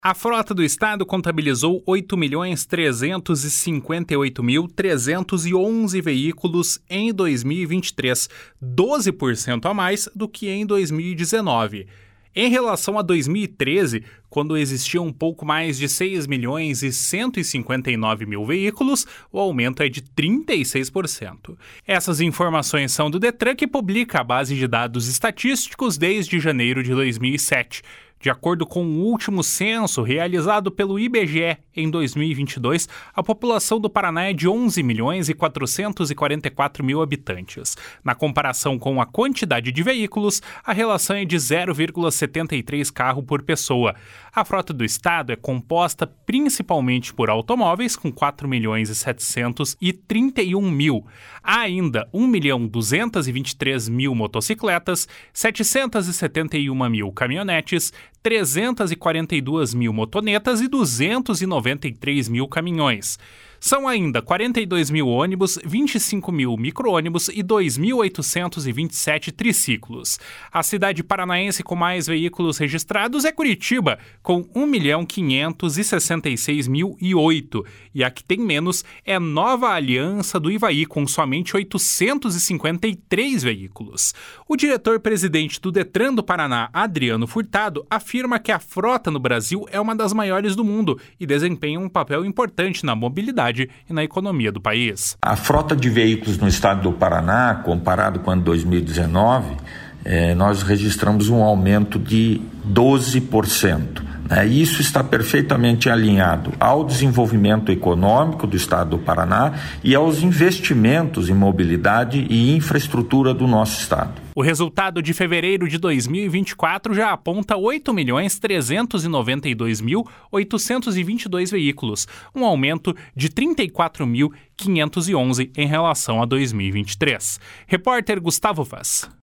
A frota do estado contabilizou 8.358.311 veículos em 2023, 12% a mais do que em 2019. Em relação a 2013, quando existiam um pouco mais de 6.159.000 veículos, o aumento é de 36%. Essas informações são do Detran, que publica a base de dados estatísticos desde janeiro de 2007. De acordo com o último censo realizado pelo IBGE em 2022, a população do Paraná é de 11.444.000 habitantes. Na comparação com a quantidade de veículos, a relação é de 0,73 carro por pessoa. A frota do estado é composta principalmente por automóveis, com 4.731.000. Há ainda 1.223.000 motocicletas, 771.000 caminhonetes, 342.000 motonetas e 293.000 caminhões. São ainda 42.000 ônibus, 25.000 micro-ônibus e 2.827 triciclos. A cidade paranaense com mais veículos registrados é Curitiba, com 1.566.008. E a que tem menos é Nova Aliança do Ivaí, com somente 853 veículos. O diretor-presidente do Detran do Paraná, Adriano Furtado, afirma que a frota no Brasil é uma das maiores do mundo e desempenha um papel importante na mobilidade e na economia do país. A frota de veículos no estado do Paraná, comparado com o ano 2019, nós registramos um aumento de 12%. Isso está perfeitamente alinhado ao desenvolvimento econômico do estado do Paraná e aos investimentos em mobilidade e infraestrutura do nosso estado. O resultado de fevereiro de 2024 já aponta 8.392.822 veículos, um aumento de 34.511 em relação a 2023. Repórter Gustavo Vaz.